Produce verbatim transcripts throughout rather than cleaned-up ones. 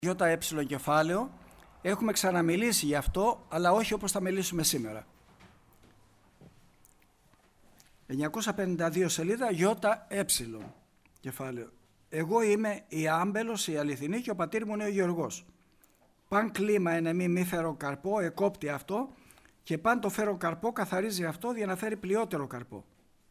ΙΕ κεφάλαιο. Έχουμε ξαναμιλήσει γι' αυτό, αλλά όχι όπως θα μιλήσουμε σήμερα. εννιακόσια πενήντα δύο σελίδα ΙΕ κεφάλαιο. Εγώ είμαι η άμπελος, η αληθινή, και ο πατήρ μου είναι ο Γεωργός. Παν κλίμα εν εμή μη φέρω καρπό, εκόπτει αυτό, και παν το φέρω καρπό, καθαρίζει αυτό, για να φέρει πλειότερο καρπό.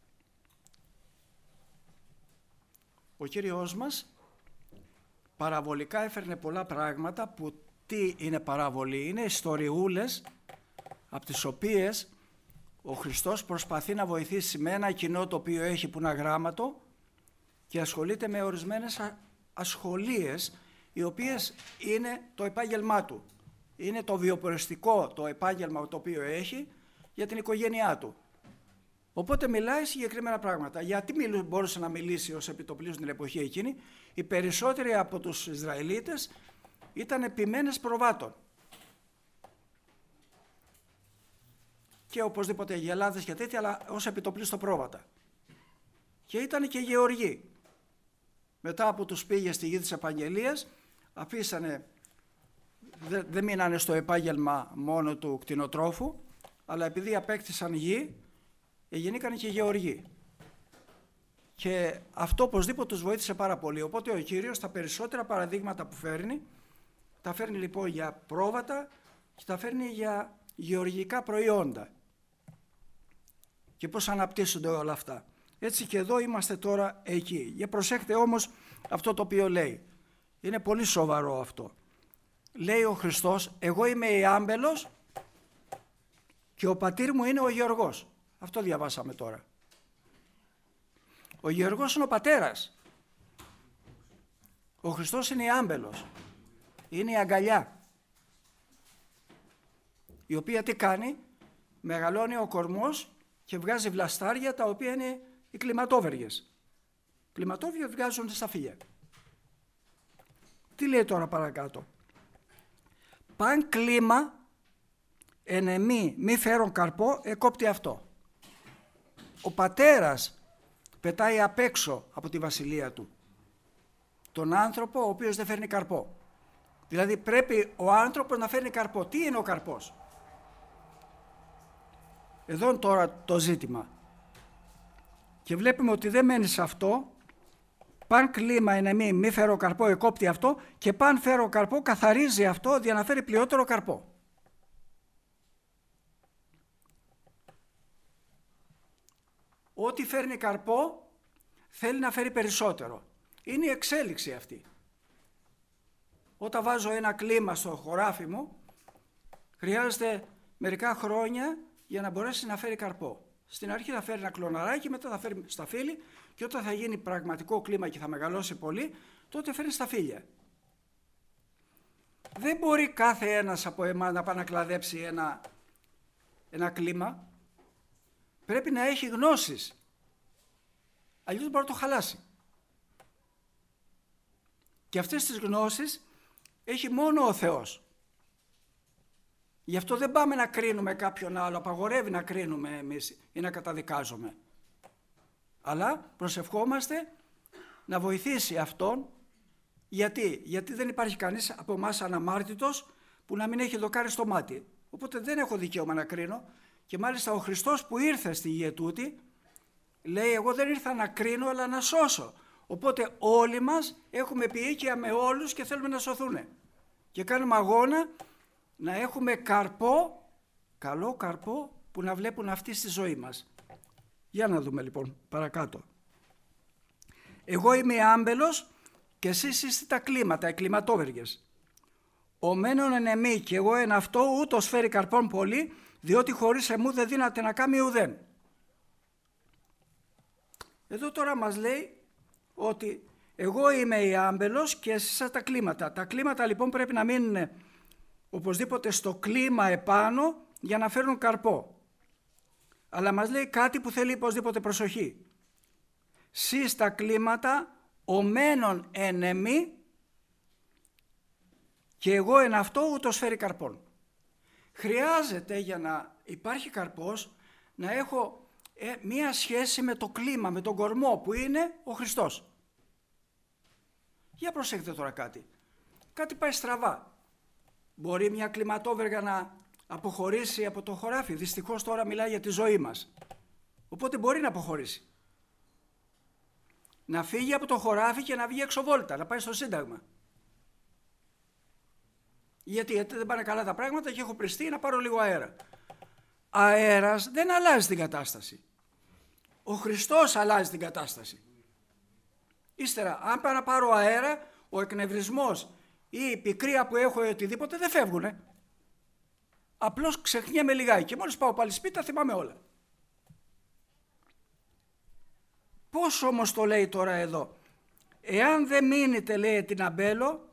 Ο Κύριος μας παραβολικά έφερνε πολλά πράγματα που τι είναι παραβολή, είναι ιστοριούλες από τις οποίες ο Χριστός προσπαθεί να βοηθήσει με ένα κοινό το οποίο έχει που είναι αγράμματο και ασχολείται με ορισμένες ασχολίες οι οποίες είναι το επάγγελμά του. Είναι το βιοποριστικό το επάγγελμα το οποίο έχει για την οικογένειά του. Οπότε μιλάει συγκεκριμένα πράγματα. Γιατί μπορούσε να μιλήσει ως επιτοπλίστων την εποχή εκείνη? Οι περισσότεροι από τους Ισραηλίτες ήταν επιμένες προβάτων. Και οπωσδήποτε γελάδες και τέτοια, αλλά ως επιτοπλίστων πρόβατα. Και ήταν και γεωργοί. Μετά που τους πήγε στη γη της Επαγγελίας, αφήσανε, δεν δε μείνανε στο επάγγελμα μόνο του κτηνοτρόφου, αλλά επειδή απέκτησαν γη, γεννήκανε και γεωργοί. Και αυτό οπωσδήποτε τους βοήθησε πάρα πολύ. Οπότε ο Κύριος τα περισσότερα παραδείγματα που φέρνει, τα φέρνει λοιπόν για πρόβατα και τα φέρνει για γεωργικά προϊόντα. Και πώς αναπτύσσονται όλα αυτά. Έτσι και εδώ είμαστε τώρα εκεί. Για προσέχτε όμως αυτό το οποίο λέει. Είναι πολύ σοβαρό αυτό. Λέει ο Χριστός, εγώ είμαι η άμπελος και ο πατήρ μου είναι ο Γεωργός. Αυτό διαβάσαμε τώρα. Ο Γεωργός είναι ο πατέρας. Ο Χριστός είναι η άμπελος. Είναι η αγκαλιά. Η οποία τι κάνει? Μεγαλώνει ο κορμός και βγάζει βλαστάρια τα οποία είναι οι κλιματόβεργες. Κλιματόβεργες βγάζουν στα φύλλα. Τι λέει τώρα παρακάτω? Παν κλίμα εν εμή μη φέρον καρπό, εκόπτει αυτό. Ο πατέρας πετάει απ' έξω από τη βασιλεία του τον άνθρωπο ο οποίος δεν φέρνει καρπό. Δηλαδή πρέπει ο άνθρωπος να φέρνει καρπό. Τι είναι ο καρπός? Εδώ είναι τώρα το ζήτημα. Και βλέπουμε ότι δεν μένει σε αυτό. Παν κλίμα εν εμή μη φέρω καρπό, εκόπτει αυτό, και παν φέρω καρπό, καθαρίζει αυτό για να φέρει πλειότερο καρπό. Ό,τι φέρνει καρπό θέλει να φέρει περισσότερο. Είναι η εξέλιξη αυτή. Όταν βάζω ένα κλίμα στο χωράφι μου, χρειάζεται μερικά χρόνια για να μπορέσει να φέρει καρπό. Στην αρχή θα φέρει ένα κλωναράκι, μετά θα φέρει σταφύλι, και όταν θα γίνει πραγματικό κλίμα και θα μεγαλώσει πολύ, τότε φέρνει σταφύλια. Δεν μπορεί κάθε ένας από εμάς να πάει να κλαδέψει ένα, ένα κλίμα. Πρέπει να έχει γνώσεις. Αλλιώς μπορεί να το χαλάσει. Και αυτές τις γνώσεις έχει μόνο ο Θεός. Γι' αυτό δεν πάμε να κρίνουμε κάποιον άλλο, απαγορεύει να κρίνουμε εμείς ή να καταδικάζουμε. Αλλά προσευχόμαστε να βοηθήσει αυτόν. Γιατί? Γιατί δεν υπάρχει κανείς από εμάς αναμάρτητος που να μην έχει δοκάρι στο μάτι. Οπότε δεν έχω δικαίωμα να κρίνω. Και μάλιστα ο Χριστός που ήρθε στη γη τούτη λέει, εγώ δεν ήρθα να κρίνω αλλά να σώσω. Οπότε όλοι μας έχουμε επίοικια με όλους και θέλουμε να σωθούν. Και κάνουμε αγώνα να έχουμε καρπό, καλό καρπό, που να βλέπουν αυτοί στη ζωή μας. Για να δούμε λοιπόν παρακάτω. Εγώ είμαι η άμπελος και εσείς είστε τα κλίματα, οι κλιματόβεργες. Ο μένον εν εμή και εγώ εν αυτό, ούτως φέρει καρπόν πολύ, διότι χωρίς εμού δεν δύναται να κάνει ουδέν. Εδώ τώρα μας λέει ότι εγώ είμαι η άμπελος και εσείς είστε τα κλίματα. Τα κλίματα λοιπόν πρέπει να μείνουν οπωσδήποτε στο κλίμα επάνω για να φέρουν καρπό. Αλλά μας λέει κάτι που θέλει οπωσδήποτε προσοχή. Σεις τα κλίματα, ο μένον εν εμή και εγώ εν αυτό ούτως φέρει καρπόν. Χρειάζεται για να υπάρχει καρπός να έχω ε, μία σχέση με το κλίμα, με τον κορμό που είναι ο Χριστός. Για προσέξτε τώρα κάτι. κάτι πάει στραβά. Μπορεί μια κλιματόβεργα να αποχωρήσει από το χωράφι. Δυστυχώς τώρα μιλάει για τη ζωή μας. Οπότε μπορεί να αποχωρήσει. Να φύγει από το χωράφι και να βγει έξω βόλτα, να πάει στο Σύνταγμα. Γιατί, γιατί δεν πάνε καλά τα πράγματα και έχω πριστεί να πάρω λίγο αέρα. Αέρας δεν αλλάζει την κατάσταση. Ο Χριστός αλλάζει την κατάσταση. Ύστερα, αν πάω να πάρω αέρα, ο εκνευρισμός ή η πικρία που έχω ή οτιδήποτε δεν φεύγουνε. Απλώς ξεχνιέμαι λιγάκι και μόλις πάω πάλι σπίτι τα θυμάμαι όλα. Πώς όμως το λέει τώρα εδώ? Εάν δεν μείνετε, λέει την Αμπέλο,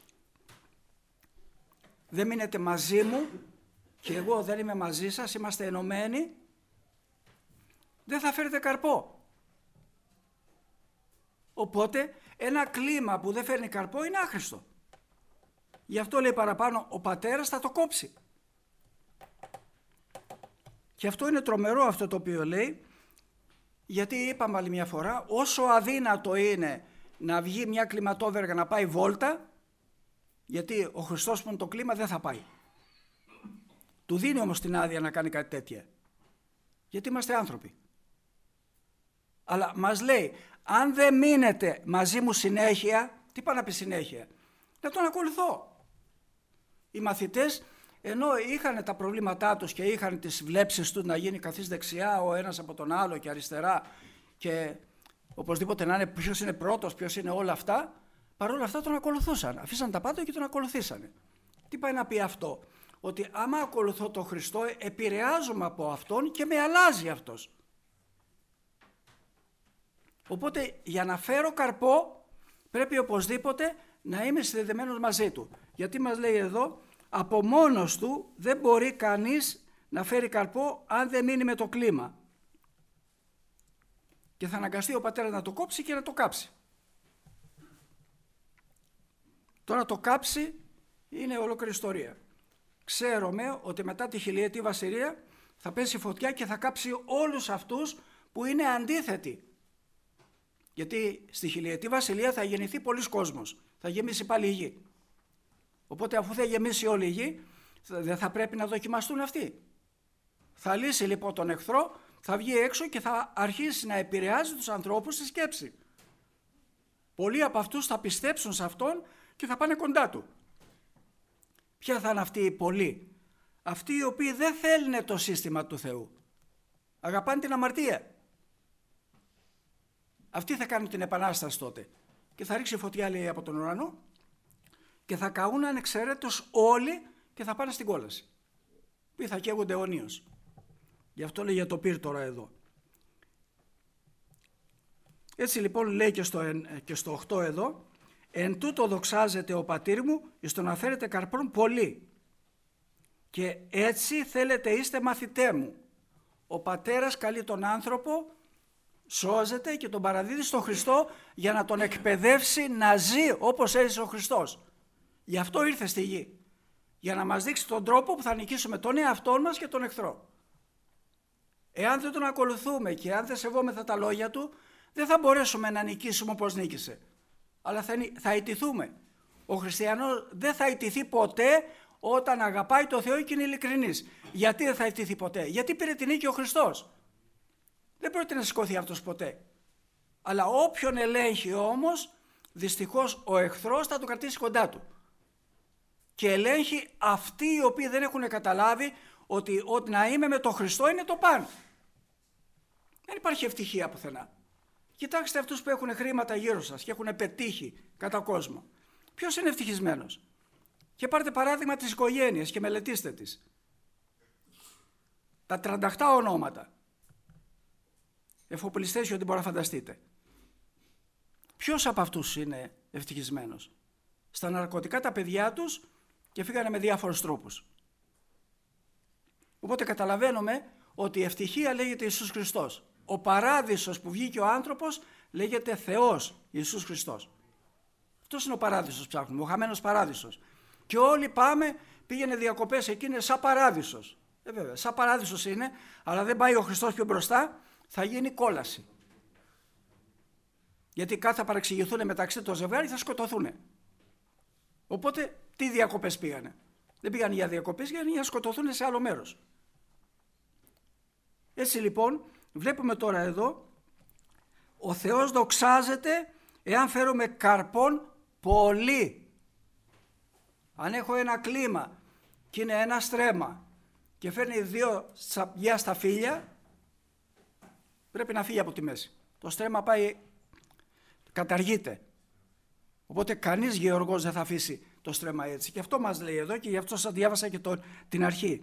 δεν μείνετε μαζί μου και εγώ δεν είμαι μαζί σας, είμαστε ενωμένοι, δεν θα φέρετε καρπό. Οπότε ένα κλίμα που δεν φέρνει καρπό είναι άχρηστο. Γι' αυτό λέει παραπάνω ο πατέρας θα το κόψει. Και αυτό είναι τρομερό αυτό το οποίο λέει, γιατί είπαμε άλλη μια φορά, όσο αδύνατο είναι να βγει μια κλιματόβεργα να πάει βόλτα, γιατί ο Χριστός που είναι το κλίμα δεν θα πάει. Του δίνει όμως την άδεια να κάνει κάτι τέτοια. Γιατί είμαστε άνθρωποι. Αλλά μας λέει, αν δεν μείνετε μαζί μου συνέχεια, τι πάει να πει συνέχεια? Να τον ακολουθώ. Οι μαθητές, ενώ είχαν τα προβλήματά τους και είχαν τις βλέψεις τους να γίνει καθής δεξιά ο ένας από τον άλλο και αριστερά και οπωσδήποτε να είναι ποιος είναι πρώτος, ποιος είναι όλα αυτά, παρόλα αυτά τον ακολουθούσαν. Αφήσαν τα πάντα και τον ακολουθήσανε. Τι πάει να πει αυτό? Ότι άμα ακολουθώ τον Χριστό, επηρεάζομαι από Αυτόν και με αλλάζει Αυτός. Οπότε για να φέρω καρπό πρέπει οπωσδήποτε να είμαι συνδεδεμένος μαζί Του. Γιατί μας λέει εδώ, από μόνος Του δεν μπορεί κανείς να φέρει καρπό αν δεν μείνει με το κλίμα. Και θα αναγκαστεί ο πατέρας να το κόψει και να το κάψει. Τώρα το κάψει είναι ολόκληρη ιστορία. Ξέρουμε ότι μετά τη χιλιετή βασιλεία θα πέσει φωτιά και θα κάψει όλους αυτούς που είναι αντίθετοι. Γιατί στη χιλιετή βασιλεία θα γεννηθεί πολλής κόσμος. Θα γεμίσει πάλι η γη. Οπότε αφού θα γεμίσει όλη η γη, δεν θα πρέπει να δοκιμαστούν αυτοί. Θα λύσει λοιπόν τον εχθρό, θα βγει έξω και θα αρχίσει να επηρεάζει τους ανθρώπους στη σκέψη. Πολλοί από αυτούς θα πιστέψουν σε Αυτόν και θα πάνε κοντά Του. Ποια θα είναι αυτοί οι πολλοί? Αυτοί οι οποίοι δεν θέλουν το σύστημα του Θεού. Αγαπάνε την αμαρτία. Αυτοί θα κάνουν την επανάσταση τότε. Και θα ρίξει φωτιά, λέει, από τον ουρανό και θα καούν ανεξαιρέτως όλοι και θα πάνε στην κόλαση. Που θα καίγονται αιωνίως. Γι' αυτό λέει για το πυρ τώρα εδώ. Έτσι λοιπόν λέει και στο, και στο οκτώ εδώ, εν τούτο δοξάζεται ο πατήρ μου εις το να φέρετε καρπόν πολύ. Και έτσι θέλετε είστε μαθητέ μου. Ο πατέρας καλεί τον άνθρωπο, σώζεται και τον παραδίδει στον Χριστό για να τον εκπαιδεύσει να ζει όπως έζησε ο Χριστός. Γι' αυτό ήρθε στη γη. Για να μας δείξει τον τρόπο που θα νικήσουμε τον εαυτό μας και τον εχθρό. Εάν δεν τον ακολουθούμε και αν δεν σεβόμεθα τα λόγια του, δεν θα μπορέσουμε να νικήσουμε όπως νίκησε. Αλλά θα, θα ιτηθούμε. Ο χριστιανός δεν θα ιτηθεί ποτέ όταν αγαπάει το Θεό και είναι ειλικρινής. Γιατί δεν θα ιτηθεί ποτέ? Γιατί πήρε την νίκη ο Χριστός. Δεν πρόκειται να σηκώθει αυτός ποτέ. Αλλά όποιον ελέγχει όμως, δυστυχώς ο εχθρός θα το κρατήσει κοντά του. Και ελέγχει αυτοί οι οποίοι δεν έχουν καταλάβει ότι, ότι να είμαι με τον Χριστό είναι το παν. Δεν υπάρχει ευτυχία πουθενά. Κοιτάξτε αυτούς που έχουν χρήματα γύρω σας και έχουν πετύχει κατά κόσμο. Ποιος είναι ευτυχισμένος? Και πάρτε παράδειγμα της οικογένειας και μελετήστε τις. Τα τριάντα οκτώ ονόματα. Εφοπλιστές ό,τι μπορεί να φανταστείτε. Ποιος από αυτούς είναι ευτυχισμένος? Στα ναρκωτικά τα παιδιά τους και φύγανε με διάφορους τρόπους. Οπότε καταλαβαίνουμε ότι η ευτυχία λέγεται Ιησούς Χριστός. Ο παράδεισος που βγήκε ο άνθρωπος λέγεται Θεός Ιησούς Χριστός. Αυτός είναι ο παράδεισος ψάχνουμε, ο χαμένος παράδεισος. Και όλοι πάμε, πήγαινε διακοπές εκεί, είναι σαν παράδεισος. Ε, βέβαια, σαν παράδεισος είναι, αλλά δεν πάει ο Χριστός πιο μπροστά, θα γίνει κόλαση. Γιατί κάθε θα παρεξηγηθούν μεταξύ των ζευγάρι θα σκοτωθούν. Οπότε τι διακοπές πήγανε? Δεν πήγαν για διακοπές, πήγαν για να σκοτωθούν σε άλλο μέρος. Έτσι λοιπόν βλέπουμε τώρα εδώ, ο Θεός δοξάζεται εάν φέρουμε καρπόν πολύ. Αν έχω ένα κλίμα και είναι ένα στρέμμα και φέρνει δύο σαπιά στα φύλλα, πρέπει να φύγει από τη μέση. Το στρέμμα πάει, καταργείται. Οπότε κανείς γεωργός δεν θα αφήσει το στρέμμα έτσι. Και αυτό μας λέει εδώ και γι' αυτό σας διάβασα και το, την αρχή.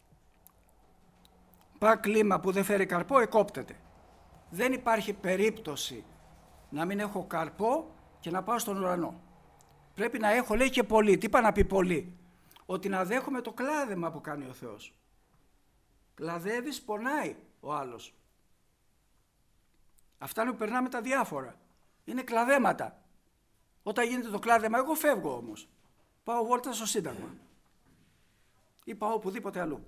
Πα κλίμα που δεν φέρει καρπό εκόπτεται. Δεν υπάρχει περίπτωση να μην έχω καρπό και να πάω στον ουρανό. Πρέπει να έχω, λέει, και πολύ. Τι είπα να πει πολύ? Ότι να δέχομαι το κλάδεμα που κάνει ο Θεός. Κλαδεύεις, πονάει ο άλλος. Αυτά είναι που περνάμε τα διάφορα. Είναι κλαδέματα. Όταν γίνεται το κλάδεμα, εγώ φεύγω όμως. Πάω βόλτα στο Σύνταγμα. Ή πάω οπουδήποτε αλλού.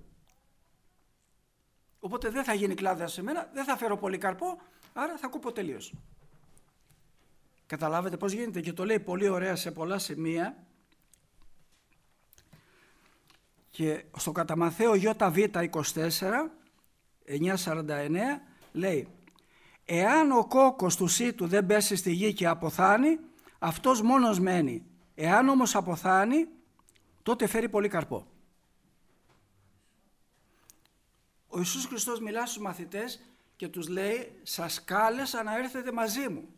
Οπότε δεν θα γίνει κλάδεμα σε μένα, δεν θα φέρω πολύ καρπό, άρα θα κούπω τελείως. Καταλάβετε πώς γίνεται, και το λέει πολύ ωραία σε πολλά σημεία. Και στο κατά Μαθαίο ΙΒ είκοσι τέσσερα, εννιά σαράντα εννέα λέει: εάν ο κόκκος του σύτου δεν πέσει στη γη και αποθάνει, αυτός μόνος μένει. Εάν όμως αποθάνει, τότε φέρει πολύ καρπό. Ο Ιησούς Χριστός μιλά στους μαθητές και τους λέει: σας κάλεσα να έρθετε μαζί μου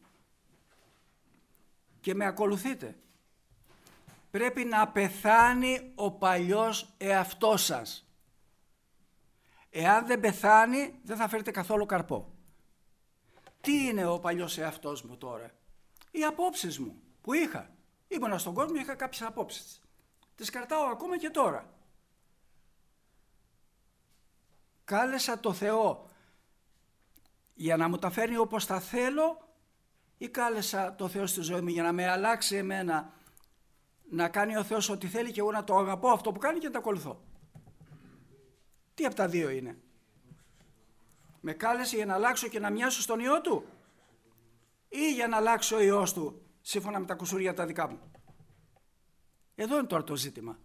και με ακολουθείτε. Πρέπει να πεθάνει ο παλιός εαυτός σας. Εάν δεν πεθάνει, δεν θα φέρετε καθόλου καρπό. Τι είναι ο παλιός εαυτός μου τώρα? Οι απόψεις μου που είχα. Ήμουνα στον κόσμο και είχα κάποιες απόψεις. Τις κρατάω ακόμα και τώρα. Κάλεσα το Θεό για να μου τα φέρνει όπως τα θέλω, ή κάλεσα το Θεό στη ζωή μου για να με αλλάξει εμένα, να κάνει ο Θεός ό,τι θέλει και εγώ να το αγαπώ αυτό που κάνει και να το ακολουθώ? Τι από τα δύο είναι? Με κάλεσε για να αλλάξω και να μοιάσω στον Υιό Του, ή για να αλλάξω ο Υιός Του σύμφωνα με τα κουσούρια τα δικά μου? Εδώ είναι τώρα το ζήτημα.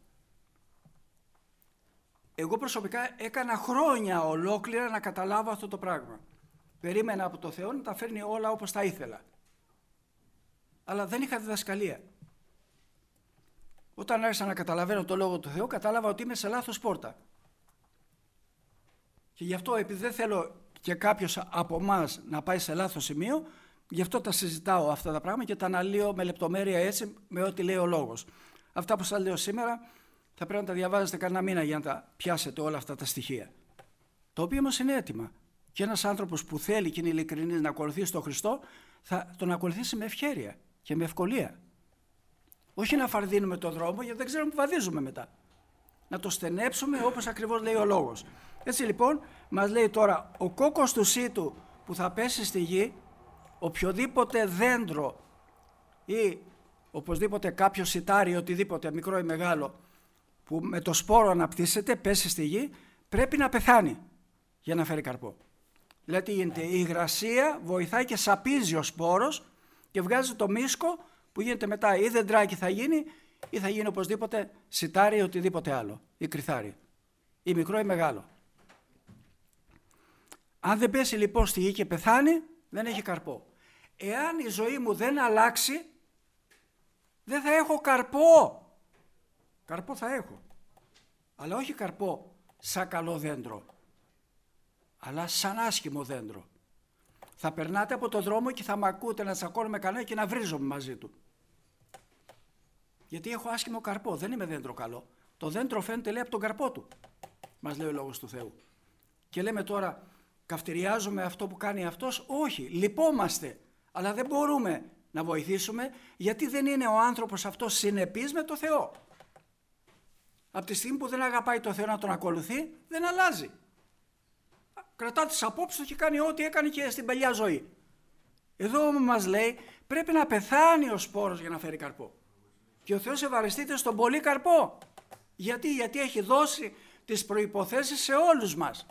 Εγώ προσωπικά έκανα χρόνια ολόκληρα να καταλάβω αυτό το πράγμα. Περίμενα από το Θεό να τα φέρνει όλα όπως τα ήθελα. Αλλά δεν είχα διδασκαλία. Όταν άρχισα να καταλαβαίνω το Λόγο του Θεού, κατάλαβα ότι είμαι σε λάθος πόρτα. Και γι' αυτό, επειδή δεν θέλω και κάποιος από εμάς να πάει σε λάθος σημείο, γι' αυτό τα συζητάω αυτά τα πράγματα και τα αναλύω με λεπτομέρεια έτσι, με ό,τι λέει ο Λόγος. Αυτά που σας λέω σήμερα θα πρέπει να τα διαβάζετε κανένα μήνα για να τα πιάσετε όλα αυτά τα στοιχεία. Το οποίο όμως είναι έτοιμα. Και ένας άνθρωπος που θέλει και είναι ειλικρινής να ακολουθήσει τον Χριστό, θα τον ακολουθήσει με ευχέρεια και με ευκολία. Όχι να φαρδίνουμε τον δρόμο, γιατί δεν ξέρουμε που βαδίζουμε μετά. Να το στενέψουμε όπως ακριβώς λέει ο Λόγος. Έτσι λοιπόν μας λέει τώρα, ο κόκκος του σύτου που θα πέσει στη γη, οποιοδήποτε δέντρο ή οπωσδήποτε κάποιο σιτάρι, οτιδήποτε μικρό ή μεγάλο, που με το σπόρο αναπτύσσεται, πέσει στη γη, πρέπει να πεθάνει για να φέρει καρπό. Δηλαδή γίνεται, η υγρασία βοηθάει και σαπίζει ο σπόρος και βγάζει το μίσκο που γίνεται μετά, ή δεντράκι θα γίνει, ή θα γίνει οπωσδήποτε σιτάρι ή οτιδήποτε άλλο, ή κρυθάρι, ή μικρό ή μεγάλο. Αν δεν πέσει λοιπόν στη γη και πεθάνει, δεν έχει καρπό. Εάν η ζωή μου δεν αλλάξει, δεν θα έχω καρπό. Καρπό θα έχω, αλλά όχι καρπό σαν καλό δέντρο, αλλά σαν άσχημο δέντρο. Θα περνάτε από το δρόμο και θα μ' ακούτε να τσακώνομαι κανένα και να βρίζομαι μαζί του. Γιατί έχω άσχημο καρπό, δεν είμαι δέντρο καλό. Το δέντρο φαίνεται, λέει, από τον καρπό του, μας λέει ο Λόγος του Θεού. Και λέμε τώρα, καυτηριάζουμε αυτό που κάνει αυτός? Όχι, λυπόμαστε, αλλά δεν μπορούμε να βοηθήσουμε, γιατί δεν είναι ο άνθρωπος αυτός συνεπής με το Θεό. Από τη στιγμή που δεν αγαπάει το Θεό να τον ακολουθεί, δεν αλλάζει. Κρατά τις απόψεις του και κάνει ό,τι έκανε και στην παλιά ζωή. Εδώ όμως μας λέει, πρέπει να πεθάνει ο σπόρος για να φέρει καρπό. Και ο Θεός ευαριστείται στον πολύ καρπό. Γιατί, γιατί έχει δώσει τις προϋποθέσεις σε όλους μας.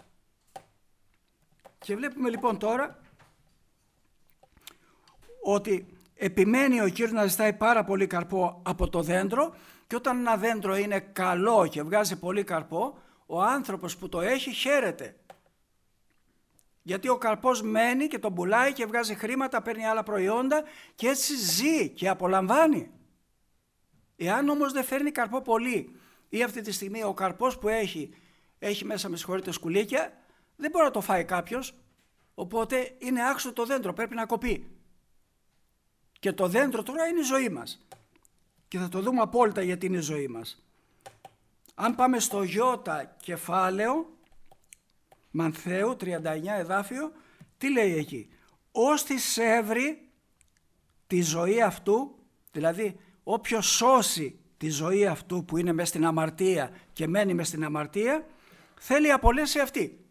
Και βλέπουμε λοιπόν τώρα ότι επιμένει ο Κύριος να ζητάει πάρα πολύ καρπό από το δέντρο, και όταν ένα δέντρο είναι καλό και βγάζει πολύ καρπό, ο άνθρωπος που το έχει χαίρεται. Γιατί ο καρπός μένει και τον πουλάει και βγάζει χρήματα, παίρνει άλλα προϊόντα και έτσι ζει και απολαμβάνει. Εάν όμως δεν φέρνει καρπό πολύ, ή αυτή τη στιγμή ο καρπός που έχει, έχει μέσα, με συγχωρείτε, σκουλίκια, δεν μπορεί να το φάει κάποιος, οπότε είναι άξιο το δέντρο, πρέπει να κοπεί. Και το δέντρο τώρα είναι η ζωή μας. Και θα το δούμε απόλυτα γιατί είναι η ζωή μας. Αν πάμε στο Ιώτα κεφάλαιο, Μανθαίου, τριάντα εννιά εδάφιο, τι λέει εκεί? Ώστις έβρει τη ζωή αυτού, δηλαδή όποιος σώσει τη ζωή αυτού που είναι μες στην αμαρτία και μένει μες στην αμαρτία, θέλει απολέσει αυτή.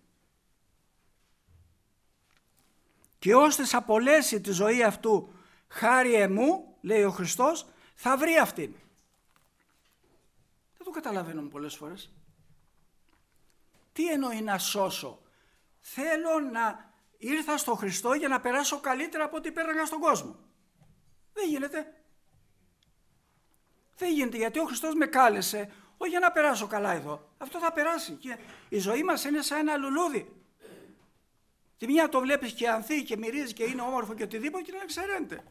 Και ώστις απολέσει τη ζωή αυτού χάρη εμού, λέει ο Χριστός, θα βρει αυτήν. Δεν το καταλαβαίνουμε πολλές φορές. Τι εννοεί να σώσω? Θέλω να ήρθα στο Χριστό για να περάσω καλύτερα από ό,τι πέραγα στον κόσμο. Δεν γίνεται. Δεν γίνεται, γιατί ο Χριστός με κάλεσε όχι για να περάσω καλά εδώ. Αυτό θα περάσει. Και η ζωή μας είναι σαν ένα λουλούδι. Τη μια το βλέπεις και ανθεί και μυρίζει και είναι όμορφο και οτιδήποτε και να εξαιρένεται.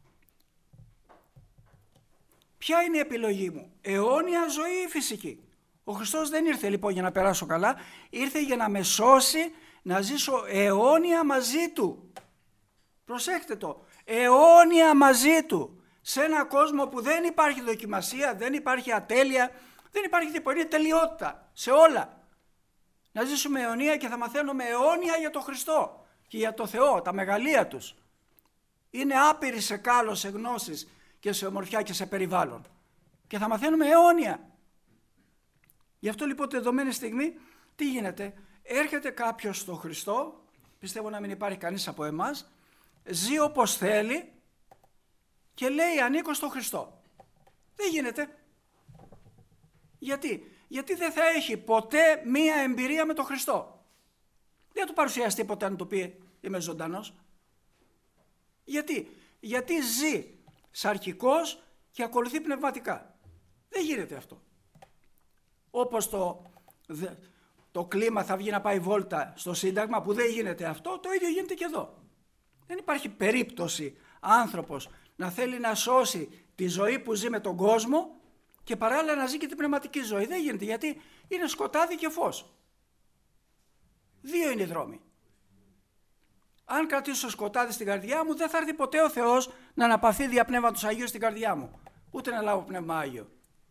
Ποια είναι η επιλογή μου? Αιώνια ζωή ή φυσική? Ο Χριστός δεν ήρθε λοιπόν για να περάσω καλά, ήρθε για να με σώσει, να ζήσω αιώνια μαζί Του. Προσέχτε το, αιώνια μαζί Του, σε ένα κόσμο που δεν υπάρχει δοκιμασία, δεν υπάρχει ατέλεια, δεν υπάρχει τίποτα, είναι τελειότητα σε όλα. Να ζήσουμε αιωνία και θα μαθαίνουμε αιώνια για τον Χριστό και για το Θεό, τα μεγαλεία Τους. Είναι άπειροι σε κάλο, σε γνώσεις και σε ομορφιά και σε περιβάλλον. Και θα μαθαίνουμε αιώνια. Γι' αυτό λοιπόν τη δεδομένη στιγμή τι γίνεται? Έρχεται κάποιος στο Χριστό, πιστεύω να μην υπάρχει κανείς από εμάς, ζει όπως θέλει και λέει ανήκω στο Χριστό. Δεν γίνεται. Γιατί? Γιατί δεν θα έχει ποτέ μία εμπειρία με τον Χριστό. Δεν θα του παρουσιαστεί ποτέ να του πει είμαι ζωντανός. Γιατί? Γιατί ζει σαρκικός και ακολουθεί πνευματικά. Δεν γίνεται αυτό. Όπως το, το κλίμα θα βγει να πάει βόλτα στο Σύνταγμα, που δεν γίνεται αυτό, το ίδιο γίνεται και εδώ. Δεν υπάρχει περίπτωση άνθρωπος να θέλει να σώσει τη ζωή που ζει με τον κόσμο και παράλληλα να ζει και την πνευματική ζωή. Δεν γίνεται, γιατί είναι σκοτάδι και φως. Δύο είναι οι δρόμοι. Αν κρατήσω το σκοτάδι στην καρδιά μου, δεν θα έρθει ποτέ ο Θεός να αναπαυθεί δια Πνεύματος Αγίου στην καρδιά μου, ούτε να λάβω Πνεύμα Άγιο.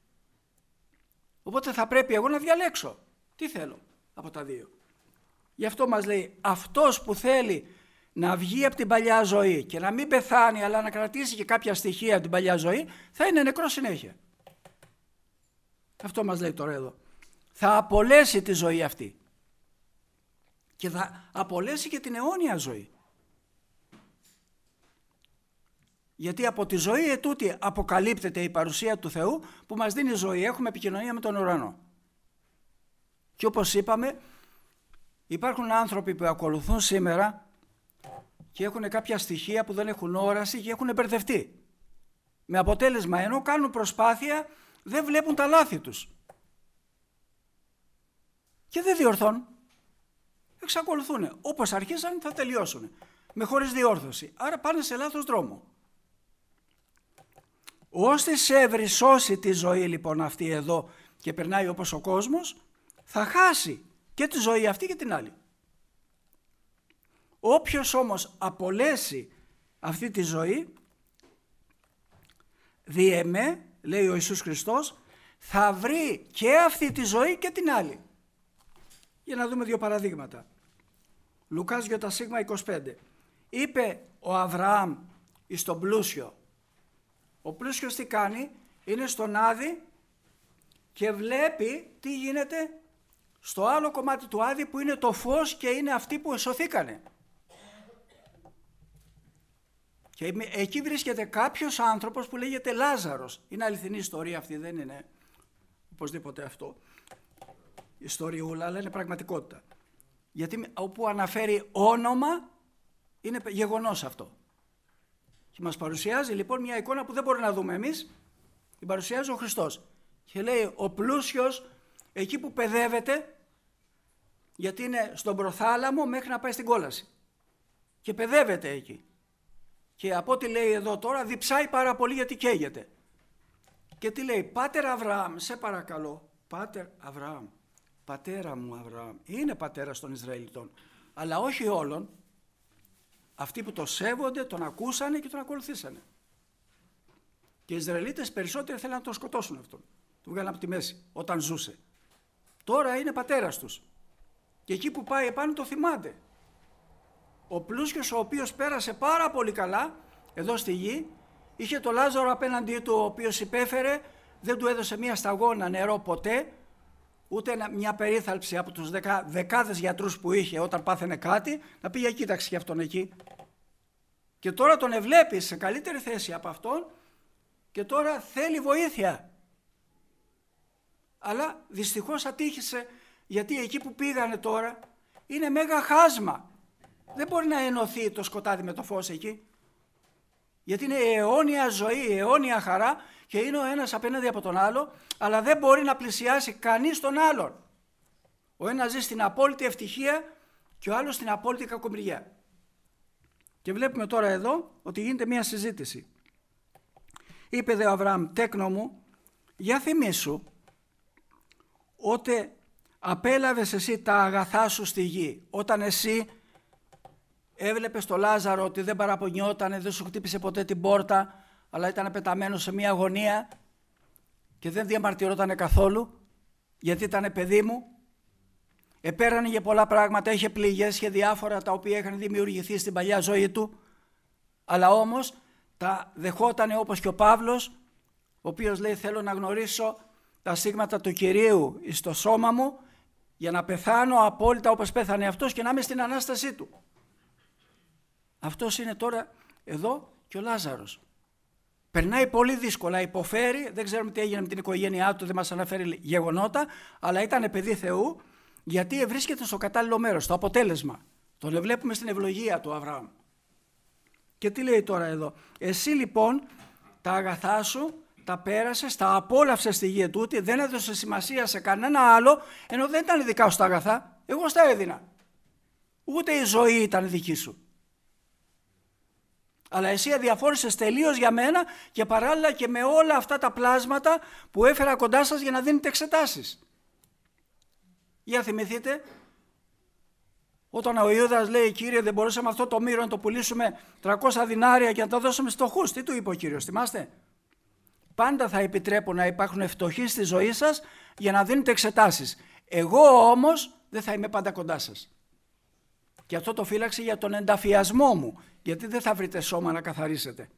Οπότε θα πρέπει εγώ να διαλέξω τι θέλω από τα δύο. Γι' αυτό μας λέει, αυτός που θέλει να βγει από την παλιά ζωή και να μην πεθάνει, αλλά να κρατήσει και κάποια στοιχεία από την παλιά ζωή, θα είναι νεκρός συνέχεια. Αυτό μας λέει τώρα εδώ. Θα απολέσει τη ζωή αυτή και θα απολέσει και την αιώνια ζωή. Γιατί από τη ζωή ετούτη αποκαλύπτεται η παρουσία του Θεού που μας δίνει ζωή. Έχουμε επικοινωνία με τον ουρανό. Και όπως είπαμε, υπάρχουν άνθρωποι που ακολουθούν σήμερα και έχουν κάποια στοιχεία που δεν έχουν όραση και έχουν μπερδευτεί. Με αποτέλεσμα, ενώ κάνουν προσπάθεια, δεν βλέπουν τα λάθη τους. Και δεν διορθώνουν. Εξακολουθούν. Όπως αρχίσαν θα τελειώσουν. Με χωρίς διόρθωση. Άρα πάνε σε λάθος δρόμο. Ώστε έβρι σώσει τη ζωή λοιπόν αυτή εδώ και περνάει όπως ο κόσμος, θα χάσει και τη ζωή αυτή και την άλλη. Όποιος όμως απολέσει αυτή τη ζωή, διεμέ, λέει ο Ιησούς Χριστός, θα βρει και αυτή τη ζωή και την άλλη. Για να δούμε δύο παραδείγματα. Λουκάς Ι είκοσι πέντε. Είπε ο Αβραάμ εις τον πλούσιο. Ο πλούσιος τι κάνει? Είναι στον Άδη και βλέπει τι γίνεται στο άλλο κομμάτι του Άδη που είναι το φως και είναι αυτοί που σωθήκανε. Και εκεί βρίσκεται κάποιος άνθρωπος που λέγεται Λάζαρος. Είναι αληθινή ιστορία αυτή, δεν είναι οπωσδήποτε αυτό ιστοριούλα, αλλά είναι πραγματικότητα. Γιατί όπου αναφέρει όνομα είναι γεγονός αυτό. Και μας παρουσιάζει λοιπόν μια εικόνα που δεν μπορεί να δούμε εμείς, την παρουσιάζει ο Χριστός. Και λέει ο πλούσιος εκεί που παιδεύεται, γιατί είναι στον προθάλαμο μέχρι να πάει στην κόλαση. Και παιδεύεται εκεί. Και από ό,τι λέει εδώ τώρα διψάει πάρα πολύ γιατί καίγεται. Και τι λέει, Πάτερ Αβραάμ, σε παρακαλώ, Πάτερ Αβραάμ, πατέρα μου Αβραάμ, είναι πατέρας των Ισραηλιτών, αλλά όχι όλων, αυτοί που το σέβονται, τον ακούσανε και τον ακολουθήσανε. Και οι Ισραηλίτες περισσότεροι θέλουν να τον σκοτώσουν αυτόν, τον βγάλαν από τη μέση όταν ζούσε. Τώρα είναι πατέρας τους και εκεί που πάει επάνω το θυμάται. Ο πλούσιος, ο οποίος πέρασε πάρα πολύ καλά εδώ στη γη, είχε το Λάζαρο απέναντί του, ο οποίος υπέφερε, δεν του έδωσε μία σταγόνα νερό ποτέ, ούτε μια περίθαλψη από τους δεκα, δεκάδες γιατρούς που είχε όταν πάθαινε κάτι, να πήγε κοίταξε και αυτόν εκεί. Και τώρα τον ευλέπει σε καλύτερη θέση από αυτόν και τώρα θέλει βοήθεια. Αλλά δυστυχώς ατύχησε, γιατί εκεί που πήγανε τώρα είναι μέγα χάσμα. Δεν μπορεί να ενωθεί το σκοτάδι με το φως εκεί. Γιατί είναι η αιώνια ζωή, η αιώνια χαρά και είναι ο ένας απέναντι από τον άλλο, αλλά δεν μπορεί να πλησιάσει κανείς τον άλλον. Ο ένας ζει στην απόλυτη ευτυχία και ο άλλος στην απόλυτη κακομοιριά. Και βλέπουμε τώρα εδώ ότι γίνεται μια συζήτηση. Είπε δε ο Αβραάμ, τέκνο μου, για θυμήσου ότι απέλαβες εσύ τα αγαθά σου στη γη, όταν εσύ έβλεπες το Λάζαρο ότι δεν παραπονιότανε, δεν σου χτύπησε ποτέ την πόρτα, αλλά ήταν πεταμένο σε μια αγωνία και δεν διαμαρτυρότανε καθόλου, γιατί ήταν παιδί μου. Επέρανε για πολλά πράγματα, είχε πληγές και διάφορα τα οποία είχαν δημιουργηθεί στην παλιά ζωή του, αλλά όμως τα δεχότανε όπως και ο Παύλος, ο οποίος λέει θέλω να γνωρίσω τα στίγματα του Κυρίου στο σώμα μου για να πεθάνω απόλυτα όπως πέθανε αυτός και να είμαι στην Ανάστασή του. Αυτός είναι τώρα εδώ και ο Λάζαρος. Περνάει πολύ δύσκολα, υποφέρει, δεν ξέρουμε τι έγινε με την οικογένειά του, δεν μας αναφέρει γεγονότα, αλλά ήταν παιδί Θεού, γιατί βρίσκεται στο κατάλληλο μέρος, στο αποτέλεσμα. Τον βλέπουμε στην ευλογία του Αβραάμ. Και τι λέει τώρα εδώ, εσύ λοιπόν τα αγαθά σου τα πέρασες, τα απόλαυσες στη γη τούτη, δεν έδωσε σημασία σε κανένα άλλο, ενώ δεν ήταν δικά σου τα αγαθά, εγώ στα έδινα. Ούτε η ζωή ήταν δική σου. Αλλά εσύ αδιαφόρησες τελείως για μένα και παράλληλα και με όλα αυτά τα πλάσματα που έφερα κοντά σας για να δίνετε εξετάσεις. Για θυμηθείτε, όταν ο Ιούδας λέει Κύριε δεν μπορούσαμε αυτό το μύρο να το πουλήσουμε τριακόσια δινάρια και να το δώσουμε στους φτωχούς. Τι του είπε ο Κύριος, θυμάστε? Πάντα θα επιτρέπω να υπάρχουν φτωχοί στη ζωή σας για να δίνετε εξετάσεις. Εγώ όμως δεν θα είμαι πάντα κοντά σας. Και αυτό το φύλαξε για τον ενταφιασμό μου, γιατί δεν θα βρείτε σώμα να καθαρίσετε.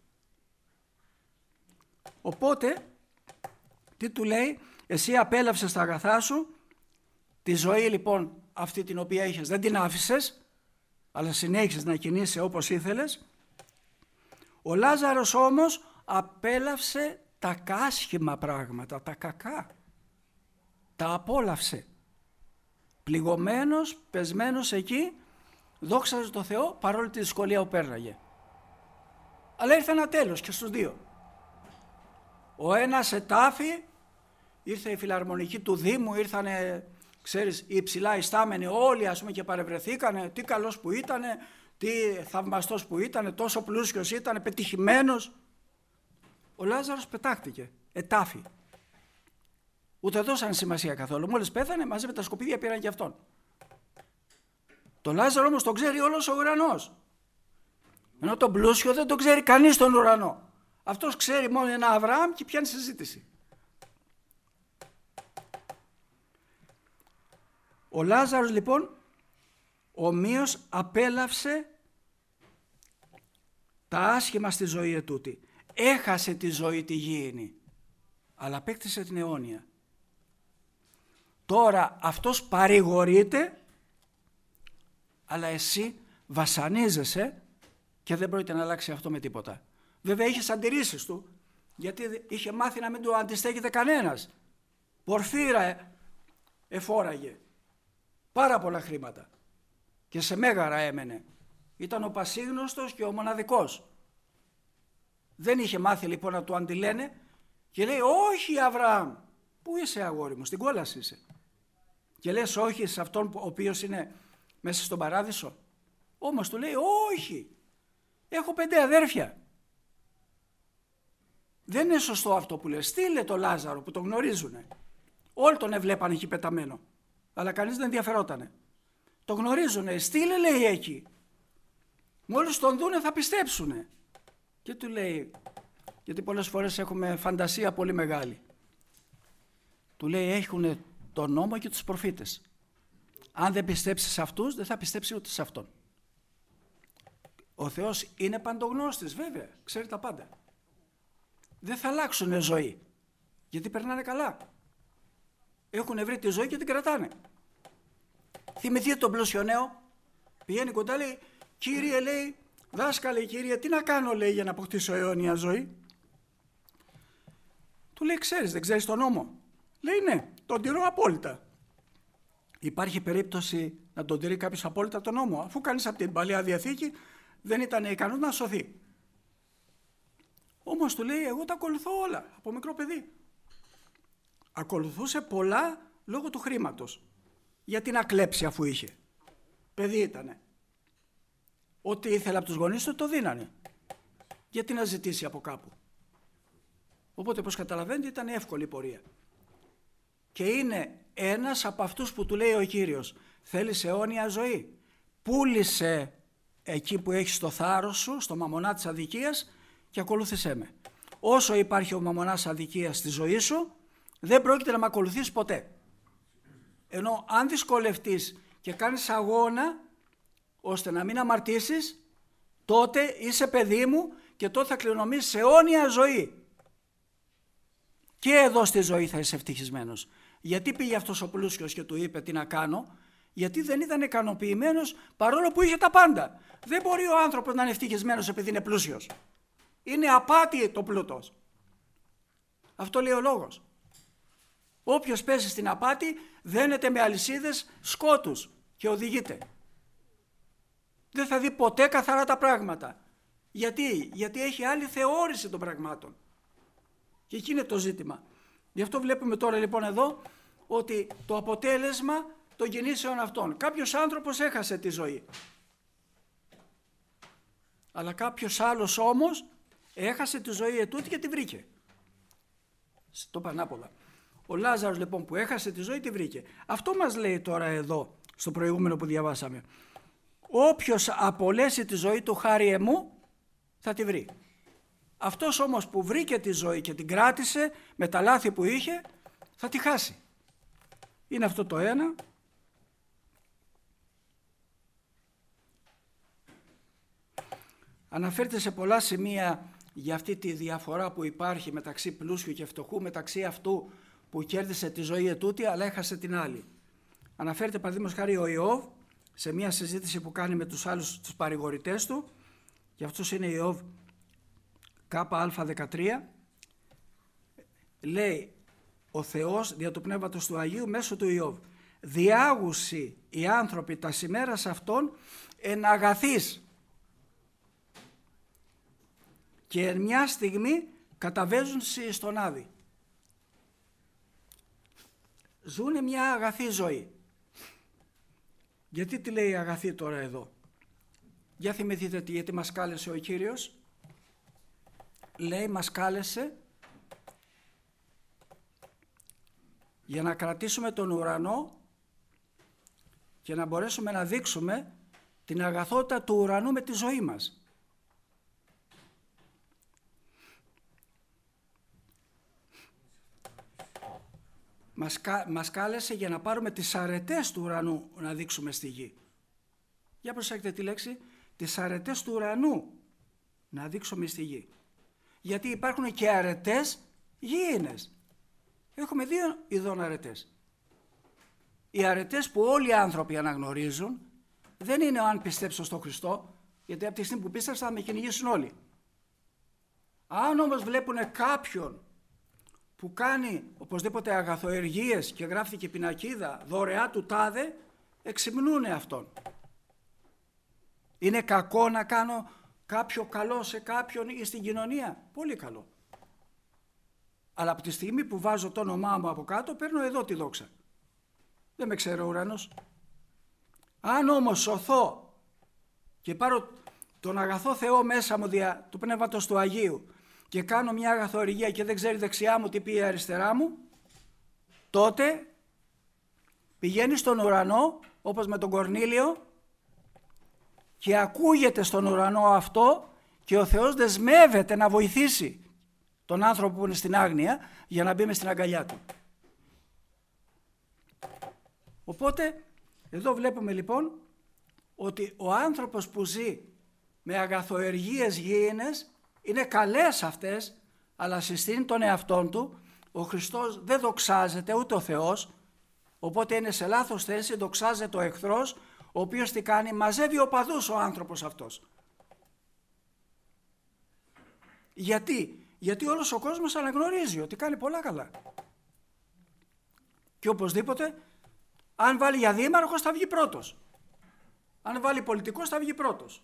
Οπότε, τι του λέει, εσύ απέλαυσες τα αγαθά σου, τη ζωή λοιπόν αυτή την οποία είχες δεν την άφησες, αλλά συνέχισες να κινείσαι όπως ήθελες. Ο Λάζαρος όμως απέλαυσε τα κάσχημα πράγματα, τα κακά. Τα απόλαυσε. Πληγωμένος, πεσμένος εκεί, δόξαζε το Θεό παρόλη τη δυσκολία που πέρναγε. Αλλά ήρθε ένα τέλος και στους δύο. Ο ένας ετάφη, ήρθε η φιλαρμονική του Δήμου, ήρθανε, ξέρεις, οι υψηλά ιστάμενοι όλοι ας πούμε και παρευρεθήκανε, τι καλός που ήτανε, τι θαυμαστός που ήτανε, τόσο πλούσιος ήτανε, πετυχημένος. Ο Λάζαρος πετάχτηκε, ετάφη. Ούτε δώσανε σημασία καθόλου. Μόλις πέθανε, μαζί με τα σκουπίδια πήραν και αυτόν. Το Λάζαρο όμως τον ξέρει όλος ο ουρανός. Ενώ τον πλούσιο δεν τον ξέρει κανείς τον ουρανό. Αυτός ξέρει μόνο ένα Αβραάμ και πιάνει συζήτηση. Ο Λάζαρος λοιπόν ομοίως απέλαυσε τα άσχημα στη ζωή ετούτη. Έχασε τη ζωή τη γήινη, αλλά απέκτησε την αιώνια. Τώρα αυτός παρηγορείται, αλλά εσύ βασανίζεσαι και δεν πρόκειται να αλλάξει αυτό με τίποτα. Βέβαια είχε αντιρρήσεις του, γιατί είχε μάθει να μην του αντιστέκεται κανένας. Πορφύρα εφόραγε, πάρα πολλά χρήματα και σε μέγαρα έμενε. Ήταν ο πασίγνωστος και ο μοναδικός. Δεν είχε μάθει λοιπόν να του αντιλένε και λέει όχι Αβραάμ, πού είσαι αγόρι μου, στην κόλαση είσαι. Και λες όχι σε αυτόν ο οποίος είναι μέσα στον παράδεισο. Όμως του λέει όχι, έχω πέντε αδέρφια. Δεν είναι σωστό αυτό που λέει. Στείλε το Λάζαρο που τον γνωρίζουνε. Όλοι τον έβλεπαν εκεί πεταμένο. Αλλά κανείς δεν ενδιαφερότανε. Το γνωρίζουνε. Στείλε λέει εκεί. Μόλις τον δούνε θα πιστέψουνε. Και του λέει, γιατί πολλές φορές έχουμε φαντασία πολύ μεγάλη. Του λέει έχουν τον νόμο και τους προφήτες. Αν δεν πιστέψει σε αυτούς δεν θα πιστέψει ούτε σε αυτόν. Ο Θεός είναι παντογνώστης βέβαια. Ξέρει τα πάντα. Δεν θα αλλάξουν ζωή. Γιατί περνάνε καλά. Έχουν βρει τη ζωή και την κρατάνε. Θυμηθείτε τον πλούσιο νέο. Πηγαίνει κοντά, λέει, Κύριε, λέει, δάσκαλε, Κύριε, τι να κάνω, λέει, για να αποκτήσω αιώνια ζωή. Του λέει, ξέρεις, δεν ξέρεις τον νόμο. Λέει, ναι, τον τηρώ απόλυτα. Υπάρχει περίπτωση να τον τηρεί κάποιος απόλυτα τον νόμο, αφού κανείς από την Παλαιά Διαθήκη δεν ήταν ικανός να σωθεί. Όμως του λέει, εγώ τα ακολουθώ όλα, από μικρό παιδί. Ακολουθούσε πολλά λόγω του χρήματος. Γιατί να κλέψει αφού είχε. Παιδί ήτανε. Ό,τι ήθελε από τους γονείς του το δίνανε. Γιατί να ζητήσει από κάπου. Οπότε, όπως καταλαβαίνετε, ήταν εύκολη η πορεία. Και είναι ένας από αυτούς που του λέει ο Κύριος, θέλεις αιώνια ζωή. Πούλησε εκεί που έχεις το θάρρος σου, στο μαμονά της αδικίας και ακολούθησέ με. Όσο υπάρχει ο μαμονάς αδικίας στη ζωή σου, δεν πρόκειται να με ακολουθείς ποτέ. Ενώ αν δυσκολευτείς και κάνεις αγώνα ώστε να μην αμαρτήσεις, τότε είσαι παιδί μου και τότε θα κληρονομήσεις αιώνια ζωή. Και εδώ στη ζωή θα είσαι ευτυχισμένος. Γιατί πήγε αυτός ο πλούσιος και του είπε τι να κάνω? Γιατί δεν ήταν ικανοποιημένος παρόλο που είχε τα πάντα. Δεν μπορεί ο άνθρωπος να είναι ευτυχισμένος επειδή είναι πλούσιος. Είναι απάτη το πλούτος. Αυτό λέει ο λόγος. Όποιος πέσει στην απάτη δένεται με αλυσίδες σκότους και οδηγείται. Δεν θα δει ποτέ καθαρά τα πράγματα. Γιατί? Γιατί έχει άλλη θεώρηση των πραγμάτων. Και εκεί είναι το ζήτημα. Γι' αυτό βλέπουμε τώρα λοιπόν εδώ ότι το αποτέλεσμα των κινήσεων αυτών. Κάποιος άνθρωπος έχασε τη ζωή. Αλλά κάποιος άλλος όμως έχασε τη ζωή ετούτη και τη βρήκε. Στο πανάποδα. Ο Λάζαρος λοιπόν που έχασε τη ζωή τη βρήκε. Αυτό μας λέει τώρα εδώ στο προηγούμενο που διαβάσαμε. Όποιος απολέσει τη ζωή του χάρη εμού θα τη βρει. Αυτός όμως που βρήκε τη ζωή και την κράτησε με τα λάθη που είχε θα τη χάσει. Είναι αυτό το ένα. Αναφέρεται σε πολλά σημεία για αυτή τη διαφορά που υπάρχει μεταξύ πλούσιου και φτωχού, μεταξύ αυτού που κέρδισε τη ζωή ετούτη αλλά έχασε την άλλη. Αναφέρεται παραδείγματος χάρη ο Ιώβ σε μια συζήτηση που κάνει με τους άλλους τους παρηγορητές του, και αυτός είναι Ιώβ Κ Α δεκατρία, λέει ο Θεός δια του Πνεύματος του Αγίου μέσω του Ιώβ, διάγουσι οι άνθρωποι τα σημέρας αυτών εν αγαθείς και εν μια στιγμή καταβέζουν στον Άδη. Ζούνε μια αγαθή ζωή. Γιατί τη λέει αγαθή τώρα εδώ? Για θυμηθείτε τι, γιατί μας κάλεσε ο Κύριος. Λέει μας κάλεσε για να κρατήσουμε τον ουρανό και να μπορέσουμε να δείξουμε την αγαθότητα του ουρανού με τη ζωή μας. Μας, μας κάλεσε για να πάρουμε τις αρετές του ουρανού να δείξουμε στη γη. Για προσέξτε τη λέξη, τις αρετές του ουρανού να δείξουμε στη γη. Γιατί υπάρχουν και αρετές γήινες. Έχουμε δύο ειδών αρετές. Οι αρετές που όλοι οι άνθρωποι αναγνωρίζουν δεν είναι αν πιστέψω στον Χριστό, γιατί από τη στιγμή που πίστεψα θα με κυνηγήσουν όλοι. Αν όμως βλέπουν κάποιον που κάνει οπωσδήποτε αγαθοεργίες και γράφει και πινακίδα δωρεά του τάδε, εξυμνούνε αυτόν. Είναι κακό να κάνω κάποιο καλό σε κάποιον ή στην κοινωνία? Πολύ καλό. Αλλά από τη στιγμή που βάζω το όνομά μου από κάτω, παίρνω εδώ τη δόξα. Δεν με ξέρει ο ουρανός. Αν όμως σωθώ και πάρω τον αγαθό Θεό μέσα μου δια του Πνεύματος του Αγίου και κάνω μια αγαθοεργία και δεν ξέρει δεξιά μου τι πει αριστερά μου, τότε πηγαίνει στον ουρανό, όπως με τον Κορνήλιο, και ακούγεται στον ουρανό αυτό και ο Θεός δεσμεύεται να βοηθήσει τον άνθρωπο που είναι στην άγνοια για να μπει μες στην αγκαλιά του. Οπότε εδώ βλέπουμε λοιπόν ότι ο άνθρωπος που ζει με αγαθοεργίες γήινες είναι καλές αυτές, αλλά συστήνει τον εαυτόν του. Ο Χριστός δεν δοξάζεται ούτε ο Θεός, οπότε είναι σε λάθος θέση, δοξάζεται ο εχθρός, ο οποίος τι κάνει? Μαζεύει οπαδούς ο άνθρωπος αυτός. Γιατί? Γιατί όλος ο κόσμος αναγνωρίζει ότι κάνει πολλά καλά. Και οπωσδήποτε, αν βάλει για δήμαρχος θα βγει πρώτος. Αν βάλει πολιτικός θα βγει πρώτος.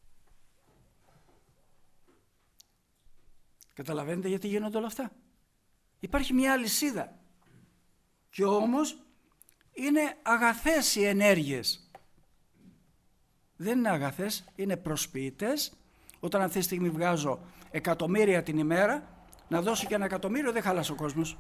Καταλαβαίνετε γιατί γίνονται όλα αυτά? Υπάρχει μια αλυσίδα. Και όμως είναι αγαθές οι ενέργειες. Δεν είναι αγαθές, είναι προσποιητές. Όταν αυτή τη στιγμή βγάζω εκατομμύρια την ημέρα, να δώσω και ένα εκατομμύριο δεν χαλάσει ο κόσμος.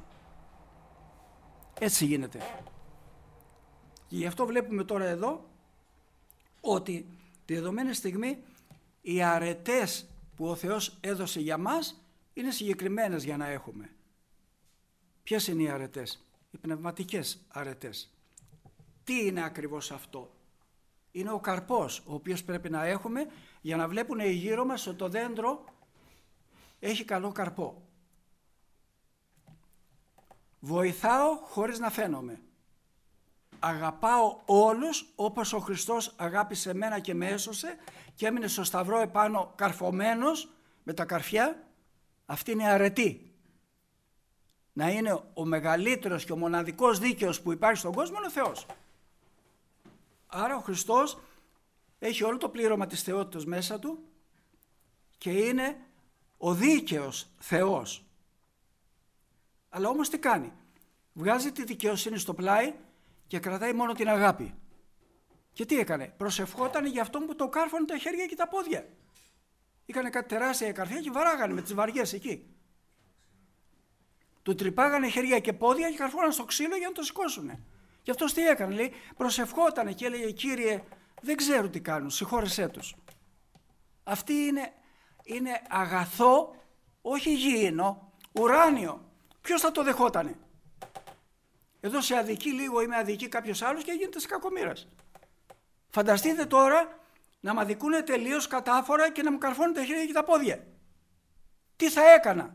Έτσι γίνεται. Και γι' αυτό βλέπουμε τώρα εδώ ότι τη δεδομένη στιγμή οι αρετές που ο Θεός έδωσε για μας είναι συγκεκριμένες για να έχουμε. Ποιες είναι οι αρετές? Οι πνευματικές αρετές. Τι είναι ακριβώς αυτό? Είναι ο καρπός ο οποίος πρέπει να έχουμε για να βλέπουν οι γύρω μας ότι το δέντρο έχει καλό καρπό. Βοηθάω χωρίς να φαίνομαι. Αγαπάω όλους όπως ο Χριστός αγάπησε εμένα και με έσωσε και έμεινε στο σταυρό επάνω καρφωμένος με τα καρφιά. Αυτή είναι αρετή. Να είναι ο μεγαλύτερος και ο μοναδικός δίκαιος που υπάρχει στον κόσμο είναι ο Θεός. Άρα ο Χριστός έχει όλο το πλήρωμα της θεότητας μέσα του και είναι ο δίκαιος Θεός. Αλλά όμως τι κάνει? Βγάζει τη δικαιοσύνη στο πλάι και κρατάει μόνο την αγάπη. Και τι έκανε? Προσευχόταν για αυτόν που το κάρφωνε τα χέρια και τα πόδια. Είχανε κάτι τεράστια καρφιά και βαράγανε με τις βαριές εκεί. Του τρυπάγανε χέρια και πόδια και καρφώναν στο ξύλο για να το σηκώσουνε. Και αυτός τι έκανε? Λέει, προσευχότανε και έλεγε, Κύριε, δεν ξέρουν τι κάνουν, συγχώρεσέ τους. Αυτή είναι, είναι αγαθό, όχι γήινο, ουράνιο. Ποιος θα το δεχότανε? Εδώ σε αδικεί λίγο ή με αδικεί κάποιος άλλος και γίνεται σε κακομοίρας. Φανταστείτε τώρα να μ' αδικούνε τελείως κατάφορα και να μου καρφώνουν τα χέρια και τα πόδια. Τι θα έκανα?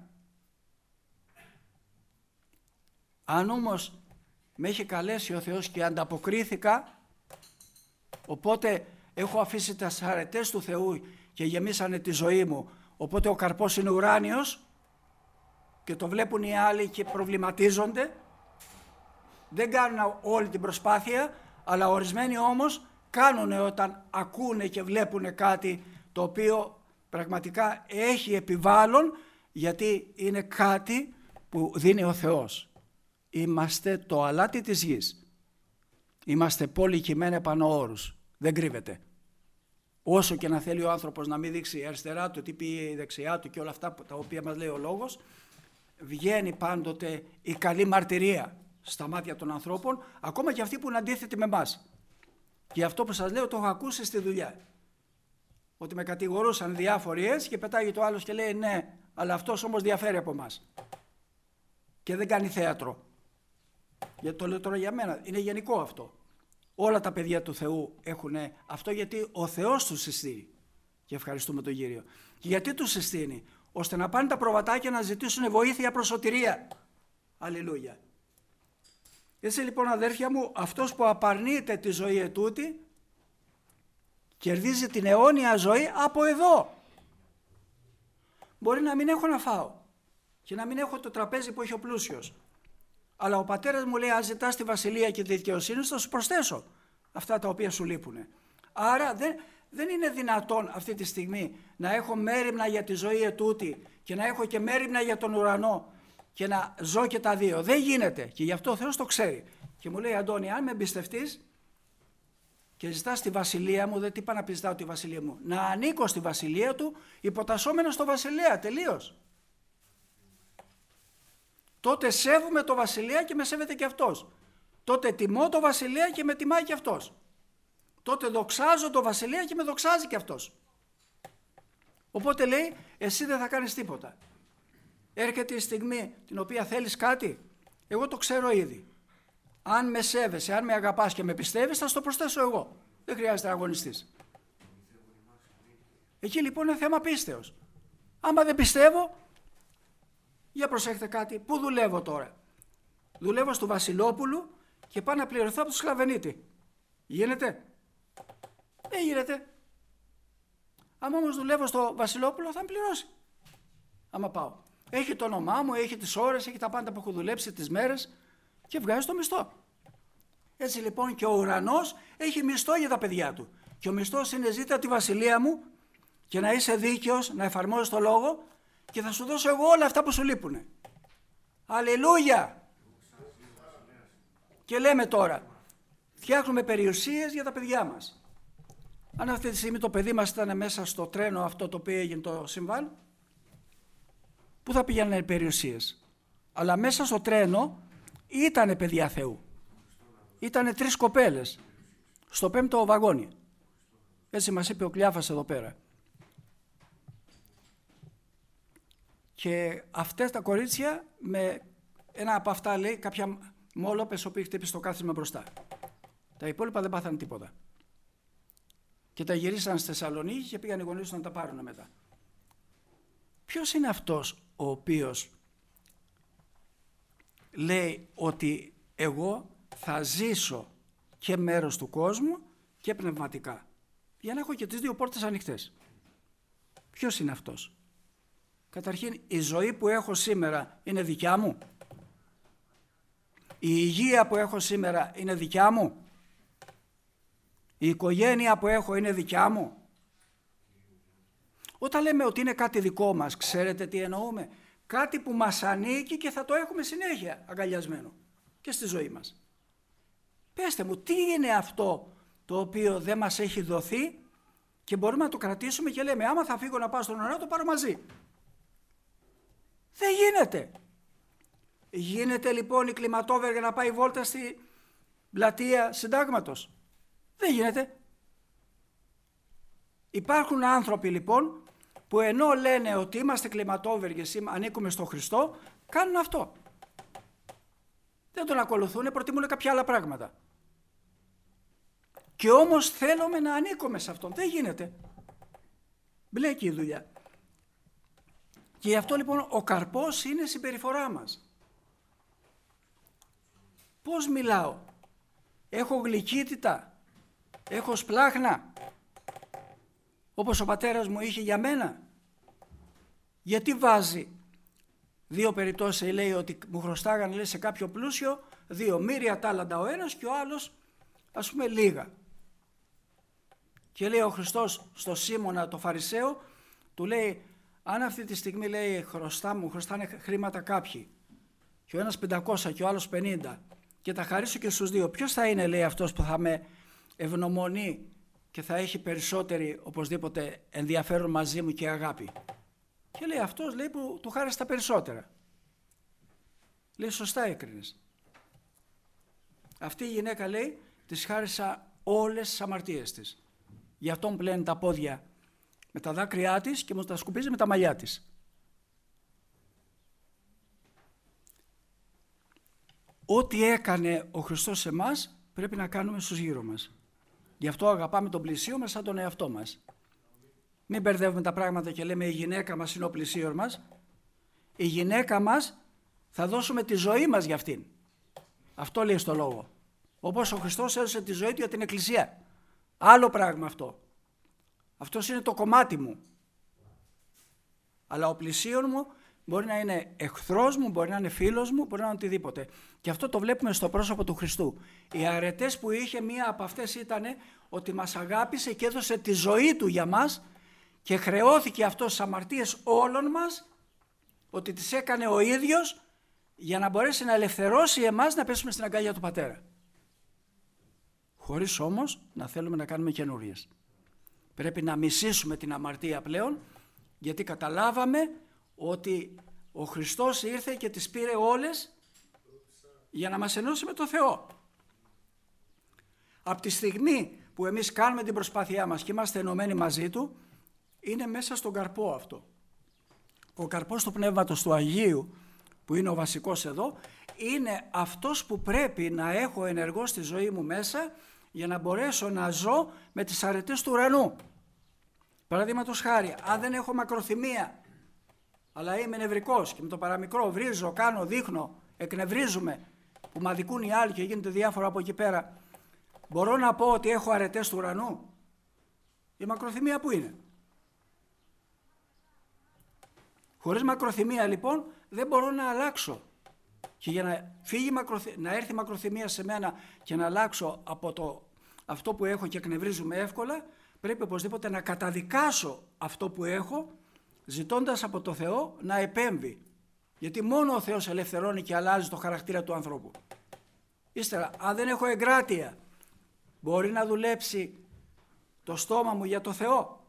Αν όμως με έχει καλέσει ο Θεός και ανταποκρίθηκα, οπότε έχω αφήσει τα αρετές του Θεού και γεμίσανε τη ζωή μου, οπότε ο καρπός είναι ουράνιος και το βλέπουν οι άλλοι και προβληματίζονται, δεν κάνουν όλη την προσπάθεια, αλλά ορισμένοι όμως κάνουν όταν ακούνε και βλέπουν κάτι το οποίο πραγματικά έχει επιβάλλον, γιατί είναι κάτι που δίνει ο Θεός. Είμαστε το αλάτι της γης. Είμαστε πόλη κειμένη επάνω όρους. Δεν κρύβεται. Όσο και να θέλει ο άνθρωπος να μην δείξει αριστερά του, τι πει η δεξιά του και όλα αυτά τα οποία μας λέει ο λόγος, βγαίνει πάντοτε η καλή μαρτυρία στα μάτια των ανθρώπων, ακόμα και αυτοί που είναι αντίθετοι με εμάς. Και αυτό που σας λέω το έχω ακούσει στη δουλειά. Ότι με κατηγορούσαν διάφοροι έτσι και πετάγει το άλλος και λέει ναι, αλλά αυτός όμως διαφέρει από εμάς. Και δεν κάνει θέατρο. Γιατί το λέω τώρα για μένα, είναι γενικό αυτό. Όλα τα παιδιά του Θεού έχουν αυτό γιατί ο Θεός τους συστήνει. Και ευχαριστούμε τον Κύριο. Και γιατί τους συστήνει? Ώστε να πάνε τα προβατάκια να ζητήσουν βοήθεια προς σωτηρία. Αλληλούια. Έτσι λοιπόν αδέρφια μου, αυτός που απαρνείται τη ζωή ετούτη κερδίζει την αιώνια ζωή από εδώ. Μπορεί να μην έχω να φάω και να μην έχω το τραπέζι που έχει ο πλούσιος. Αλλά ο πατέρας μου λέει, αν ζητάς τη βασιλεία και τη δικαιοσύνη, θα σου προσθέσω αυτά τα οποία σου λείπουνε. Άρα δεν, Δεν είναι δυνατόν αυτή τη στιγμή να έχω μέριμνα για τη ζωή ετούτη και να έχω και μέριμνα για τον ουρανό και να ζω και τα δύο. Δεν γίνεται. Και γι' αυτό ο Θεός το ξέρει. Και μου λέει, Αντώνη, αν με εμπιστευτείς και ζητάς τη βασιλεία μου, δεν τι είπα να ζητάω τη βασιλεία μου, να ανήκω στη βασιλεία του υποτασσόμενο στο βασιλέα, τελείως. Τότε σέβομαι το βασιλέα και με σέβεται και αυτός. Τότε τιμώ το βασιλέα και με τιμάει και αυτός. Τότε δοξάζω το βασιλέα και με δοξάζει και αυτός. Οπότε λέει, εσύ δεν θα κάνεις τίποτα. Έρχεται η στιγμή την οποία θέλεις κάτι, εγώ το ξέρω ήδη. Αν με σέβεσαι, αν με αγαπάς και με πιστεύεις, θα στο προσθέσω εγώ. Δεν χρειάζεται να αγωνιστείς. Εκεί λοιπόν είναι θέμα πίστεως. Άμα δεν πιστεύω, για προσέχετε κάτι, πού δουλεύω τώρα. Δουλεύω στο Βασιλόπουλου και πάω να πληρωθώ από το Σκλαβενίτη. Γίνεται? Δεν γίνεται. Άμα όμως δουλεύω στο Βασιλόπουλο θα με πληρώσει. Άμα πάω. Έχει το όνομά μου, έχει τις ώρες, έχει τα πάντα που έχω δουλέψει, τις μέρες και βγάζει το μισθό. Έτσι λοιπόν και ο ουρανός έχει μισθό για τα παιδιά του. Και ο μισθός είναι ζήτα τη βασιλεία μου και να είσαι δίκαιος, να εφαρμόζεις το λόγο και θα σου δώσω εγώ όλα αυτά που σου λείπουνε. Αλληλούια! Και λέμε τώρα, φτιάχνουμε περιουσίες για τα παιδιά μας. Αν αυτή τη στιγμή το παιδί μας ήταν μέσα στο τρένο αυτό το οποίο έγινε το συμβάν, πού θα πήγαιναν οι περιουσίες? Αλλά μέσα στο τρένο ήτανε παιδιά Θεού. Ήτανε τρεις κοπέλες στο πέμπτο βαγόνι. Έτσι μας είπε ο Κλιάφας εδώ πέρα. Και αυτές τα κορίτσια, με ένα από αυτά λέει κάποια μόλοπες που χτύπησε το κάθισμα μπροστά. Τα υπόλοιπα δεν πάθανε τίποτα. Και τα γυρίσαν στη Θεσσαλονίκη και πήγαν οι γονείς να τα πάρουν μετά. Ποιος είναι αυτός ο οποίος λέει ότι εγώ θα ζήσω και μέρος του κόσμου και πνευματικά, για να έχω και τις δύο πόρτες ανοιχτές? Ποιος είναι αυτός? Καταρχήν, η ζωή που έχω σήμερα είναι δικιά μου? Η υγεία που έχω σήμερα είναι δικιά μου? Η οικογένεια που έχω είναι δικιά μου? Όταν λέμε ότι είναι κάτι δικό μας, ξέρετε τι εννοούμε? Κάτι που μας ανήκει και θα το έχουμε συνέχεια αγκαλιασμένο και στη ζωή μας. Πέστε μου, τι είναι αυτό το οποίο δεν μας έχει δοθεί και μπορούμε να το κρατήσουμε και λέμε, άμα θα φύγω να πάω στον ουρανό, το πάρω μαζί? Δεν γίνεται. Γίνεται λοιπόν η κλιματόβεργα να πάει βόλτα στη πλατεία Συντάγματος? Δεν γίνεται. Υπάρχουν άνθρωποι λοιπόν που ενώ λένε ότι είμαστε κλιματόβεργες, ανήκουμε στον Χριστό, κάνουν αυτό. Δεν τον ακολουθούν, προτιμούν κάποια άλλα πράγματα. Και όμως θέλουμε να ανήκουμε σε αυτόν. Δεν γίνεται. Μπλέκει η δουλειά. Και γι' αυτό λοιπόν ο καρπός είναι η συμπεριφορά μας. Πώς μιλάω? Έχω γλυκύτητα? Έχω σπλάχνα? Όπως ο πατέρας μου είχε για μένα? Γιατί βάζει δύο περιπτώσεις, λέει ότι μου χρωστάγανε, λέει, σε κάποιο πλούσιο δύο μοίρια τάλαντα ο ένας και ο άλλος ας πούμε λίγα. Και λέει ο Χριστός στο Σίμωνα το Φαρισαίο, του λέει, αν αυτή τη στιγμή, λέει, χρωστά μου, χρωστάνε χρήματα κάποιοι και ο ένας πεντακόσια και ο άλλος πενήντα και τα χαρίσω και στους δύο, ποιος θα είναι, λέει, αυτός που θα με ευνομονεί και θα έχει περισσότερη οπωσδήποτε ενδιαφέρον μαζί μου και αγάπη? Και λέει αυτός, λέει, που του χάρισε τα περισσότερα. Λέει, σωστά έκρινες. Αυτή η γυναίκα, λέει, της χάρισα όλες τις αμαρτίες της. Γι' αυτό μου πλένει τα πόδια με τα δάκρυά της και μου τα σκουπίζει με τα μαλλιά της. Ό,τι έκανε ο Χριστός σε εμάς πρέπει να κάνουμε στους γύρω μας. Γι' αυτό αγαπάμε τον πλησίο μας σαν τον εαυτό μας. Μην μπερδεύουμε τα πράγματα και λέμε η γυναίκα μας είναι ο πλησίος μας. Η γυναίκα μας θα δώσουμε τη ζωή μας για αυτήν. Αυτό λέει στο λόγο. Όπως ο Χριστός έδωσε τη ζωή του για την Εκκλησία. Άλλο πράγμα αυτό. Αυτός είναι το κομμάτι μου. Αλλά ο πλησίον μου Μπορεί να είναι εχθρός μου, μπορεί να είναι φίλος μου, μπορεί να είναι οτιδήποτε. Και αυτό το βλέπουμε στο πρόσωπο του Χριστού. Οι αρετές που είχε, μία από αυτές ήταν ότι μας αγάπησε και έδωσε τη ζωή του για μας και χρεώθηκε αυτό στις αμαρτίες όλων μας, ότι τις έκανε ο ίδιος για να μπορέσει να ελευθερώσει εμάς να πέσουμε στην αγκάλια του Πατέρα. Χωρίς όμως να θέλουμε να κάνουμε καινούριες. Πρέπει να μισήσουμε την αμαρτία πλέον, γιατί καταλάβαμε ότι ο Χριστός ήρθε και τις πήρε όλες για να μας ενώσει με το Θεό. Από τη στιγμή που εμείς κάνουμε την προσπάθειά μας και είμαστε ενωμένοι μαζί Του, είναι μέσα στον καρπό αυτό. Ο καρπός του Πνεύματος του Αγίου, που είναι ο βασικός εδώ, είναι αυτός που πρέπει να έχω ενεργό στη ζωή μου μέσα για να μπορέσω να ζω με τις αρετές του ουρανού. Παραδείγματος χάρη, αν δεν έχω μακροθυμία, αλλά είμαι νευρικός και με το παραμικρό βρίζω, κάνω, δείχνω, εκνευρίζουμε, που μ' αδικούν οι άλλοι και γίνονται διάφορα από εκεί πέρα, μπορώ να πω ότι έχω αρετές του ουρανού? Η μακροθυμία που είναι? Χωρίς μακροθυμία λοιπόν δεν μπορώ να αλλάξω. Και για να, φύγει μακροθυ... να έρθει μακροθυμία σε μένα και να αλλάξω από το... αυτό που έχω και εκνευρίζουμε εύκολα, πρέπει οπωσδήποτε να καταδικάσω αυτό που έχω, ζητώντας από το Θεό να επέμβει. Γιατί μόνο ο Θεός ελευθερώνει και αλλάζει το χαρακτήρα του ανθρώπου. Ύστερα, αν δεν έχω εγκράτεια, μπορεί να δουλέψει το στόμα μου για το Θεό?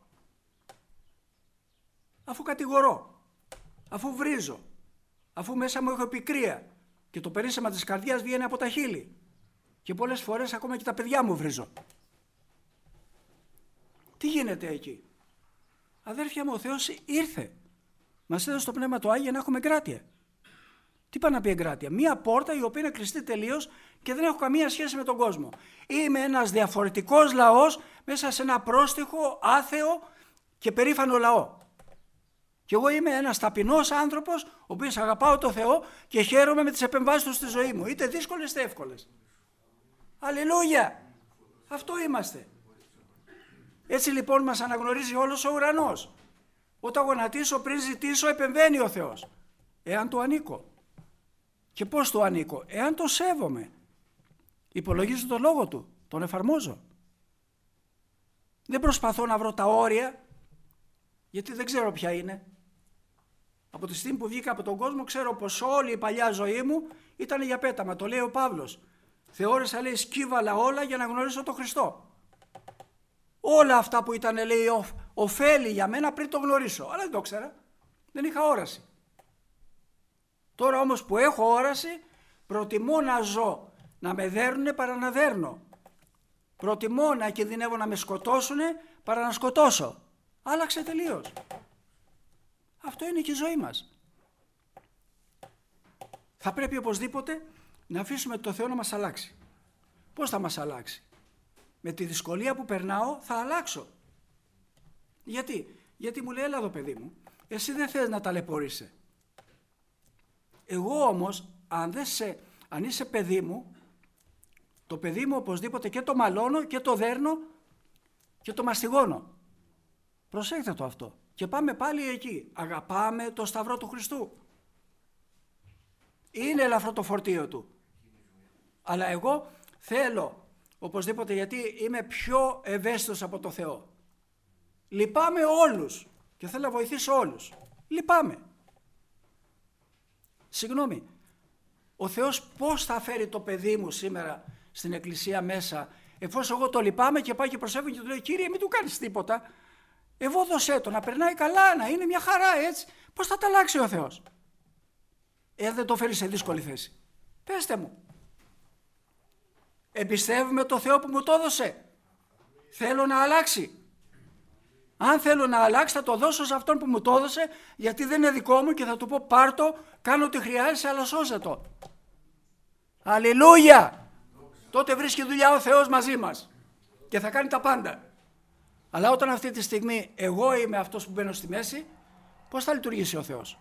Αφού κατηγορώ, αφού βρίζω, αφού μέσα μου έχω πικρία και το περίσσεμα της καρδιάς βγαίνει από τα χείλη και πολλές φορές ακόμα και τα παιδιά μου βρίζω. Τι γίνεται εκεί? Αδέρφια μου, ο Θεός ήρθε. Μας έδωσε το Πνεύμα του Άγιο για να έχουμε εγκράτεια. Τι πάει να πει εγκράτεια? Μία πόρτα η οποία είναι κλειστή τελείως και δεν έχω καμία σχέση με τον κόσμο. Είμαι ένας διαφορετικός λαός μέσα σε ένα πρόστιχο, άθεο και περήφανο λαό. Και εγώ είμαι ένας ταπεινός άνθρωπος, ο οποίος αγαπάω το Θεό και χαίρομαι με τις επεμβάσεις του στη ζωή μου, είτε δύσκολες είτε εύκολες. Αλληλούια! Αυτό είμαστε. Έτσι λοιπόν μας αναγνωρίζει όλος ο ουρανός. Όταν γονατίσω πριν ζητήσω, επεμβαίνει ο Θεός. Εάν του ανήκω. Και πώς του ανήκω? Εάν το σέβομαι. Υπολογίζω τον λόγο του. Τον εφαρμόζω. Δεν προσπαθώ να βρω τα όρια, γιατί δεν ξέρω ποια είναι. Από τη στιγμή που βγήκα από τον κόσμο, ξέρω πως όλη η παλιά ζωή μου ήταν για πέταμα. Το λέει ο Παύλος. Θεώρησα, λέει, σκύβαλα όλα για να γνωρίσω τον Χριστό. Όλα αυτά που ήταν, λέει, ωφέλη για μένα πριν το γνωρίσω. Αλλά δεν το ξέρα. Δεν είχα όραση. Τώρα όμως που έχω όραση, προτιμώ να ζω, να με δέρνουνε παρά να δέρνω. Προτιμώ να κινδυνεύω να με σκοτώσουνε παρά να σκοτώσω. Άλλαξε τελείως. Αυτό είναι και η ζωή μας. Θα πρέπει οπωσδήποτε να αφήσουμε το Θεό να μας αλλάξει. Πώς θα μας αλλάξει? Με τη δυσκολία που περνάω θα αλλάξω. Γιατί? Γιατί μου λέει, έλα εδώ παιδί μου, εσύ δεν θες να ταλαιπωρείσαι. Εγώ όμως, αν, δεν σε, αν είσαι παιδί μου, το παιδί μου οπωσδήποτε και το μαλώνω και το δέρνω και το μαστιγώνω. Προσέχτε το αυτό. Και πάμε πάλι εκεί. Αγαπάμε το Σταυρό του Χριστού. Είναι ελαφρό το φορτίο του. Αλλά εγώ θέλω οπωσδήποτε, γιατί είμαι πιο ευαίσθητος από το Θεό. Λυπάμαι όλους και θέλω να βοηθήσω όλους. Λυπάμαι. Συγγνώμη, ο Θεός πώς θα φέρει το παιδί μου σήμερα στην εκκλησία μέσα, εφόσον εγώ το λυπάμαι και πάει και προσεύγω και του λέω, Κύριε, μην του κάνεις τίποτα. Ευόδωσέ το, να περνάει καλά, να είναι μια χαρά, έτσι. Πώς θα τα αλλάξει ο Θεός? Ε, δεν το φέρει σε δύσκολη θέση. Πέστε μου. Εμπιστεύουμε το Θεό που μου το έδωσε? Θέλω να αλλάξει. Αν θέλω να αλλάξει, θα το δώσω σε αυτόν που μου το έδωσε, γιατί δεν είναι δικό μου, και θα του πω, πάρ' το, κάνω ό,τι χρειάζεσαι, αλλά σώζε το. Αλληλούια! Τότε βρίσκει δουλειά ο Θεός μαζί μας και θα κάνει τα πάντα. Αλλά όταν αυτή τη στιγμή εγώ είμαι αυτός που μπαίνω στη μέση, πώς θα λειτουργήσει ο Θεός?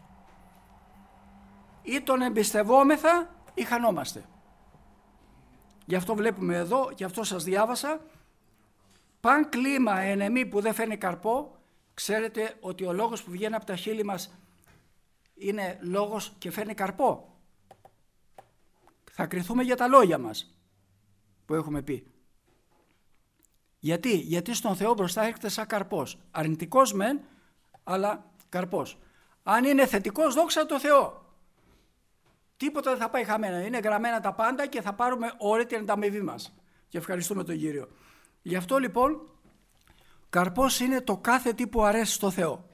Ή τον εμπιστευόμεθα ή χανόμαστε. Γι' αυτό βλέπουμε εδώ, γι' αυτό σας διάβασα, παν κλίμα ενεμή που δεν φέρνει καρπό, ξέρετε ότι ο λόγος που βγαίνει από τα χείλη μας είναι λόγος και φέρνει καρπό. Θα κριθούμε για τα λόγια μας που έχουμε πει. Γιατί, γιατί στον Θεό μπροστά έρχεται σαν καρπός. Αρνητικός μεν, αλλά καρπός. Αν είναι θετικός, δόξα τω Θεώ. Τίποτα δεν θα πάει χαμένα. Είναι γραμμένα τα πάντα και θα πάρουμε ωραία την ανταμοιβή μας. Και ευχαριστούμε τον Κύριο. Γι' αυτό λοιπόν, καρπός είναι το κάθε τι που αρέσει στο Θεό.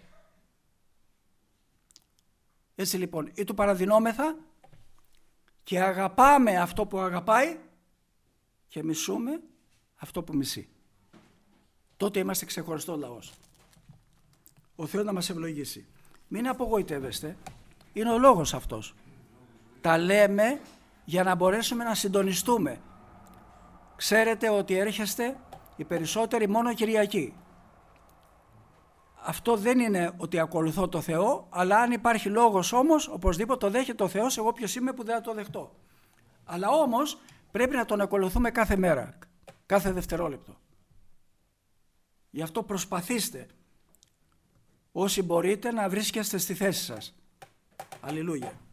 Έτσι λοιπόν, ή του παραδεινόμεθα και αγαπάμε αυτό που αγαπάει και μισούμε αυτό που μισεί. Τότε είμαστε ξεχωριστό λαός. Ο Θεός να μας ευλογήσει. Μην απογοητεύεστε. Είναι ο λόγος αυτός. Τα λέμε για να μπορέσουμε να συντονιστούμε. Ξέρετε ότι έρχεστε οι περισσότεροι μόνο Κυριακή. Αυτό δεν είναι ότι ακολουθώ το Θεό, αλλά αν υπάρχει λόγος όμως, οπωσδήποτε το δέχεται ο Θεός, εγώ ποιος είμαι που δεν θα το δεχτώ. Αλλά όμως πρέπει να τον ακολουθούμε κάθε μέρα, κάθε δευτερόλεπτο. Γι' αυτό προσπαθήστε όσοι μπορείτε να βρίσκεστε στη θέση σας. Αλληλούια.